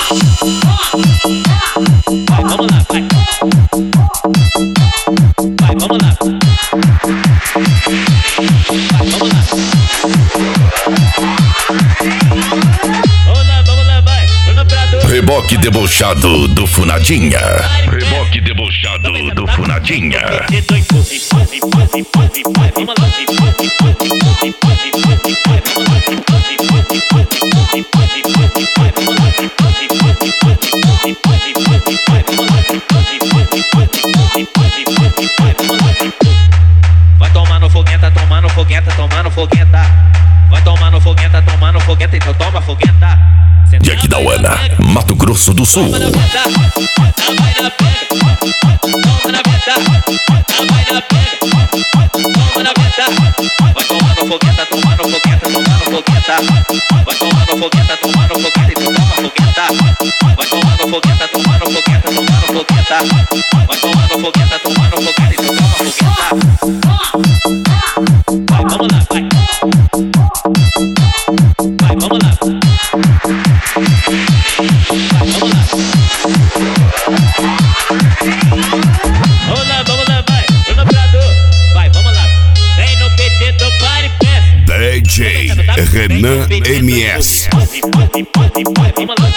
Vai, vamos lá, vai. Vai, vamos lá. Vai, vamos lá. Vamos lá, vai. Bruno Prado. Reboque debochado do Funadinha. Reboque debochado do Funadinha. Vamos lá. Vai tomar no fogueta, tomar no fogueta, tomar no fogueta. Vai tomar no fogueta, tomar no fogueta, então toma fogueta. De Aquidauana, Mato Grosso do Sul. Vai na pega, toma na venta, vai na pega, toma na venta. Vai tomar no fogueta, tomar no fogueta, tomar no fogueta. Vai tomar no fogueta, tomar no fogueta, então toma fogueta. Vai tomar no fogueta, tomar no fogueta, tomar no fogueta. Vai tomar no fogueta, tomar no fogueta, então toma fogueta. Vai, vamos lá, vai. Vai, vamos lá. Vamos lá, vai. Bruno Prado. Vai, vamos lá. Vem no PT do Party Pass. DJ Renan MS. Vamos lá.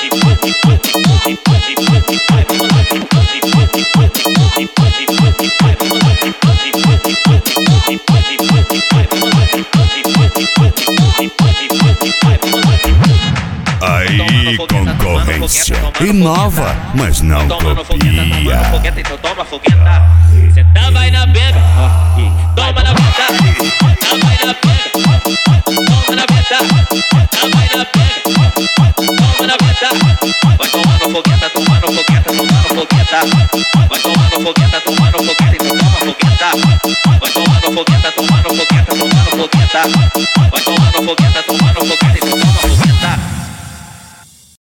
Aí, concorrência. Inova, mas não Toma no copia. fogueta, então toma fogueta. Senta, vai na pega. Toma na venta. Vai na pega. Toma na venta. Vai na pega. Toma na venta. Vai tomar no fogueta, tomar no fogueta, tomar no fogueta. Vai tomar no fogueta, tomar no fogueta, então toma fogueta. Vai tomar no fogueta, tomar no fogueta, tomar no fogueta. Vai tomar no fogueta, tomar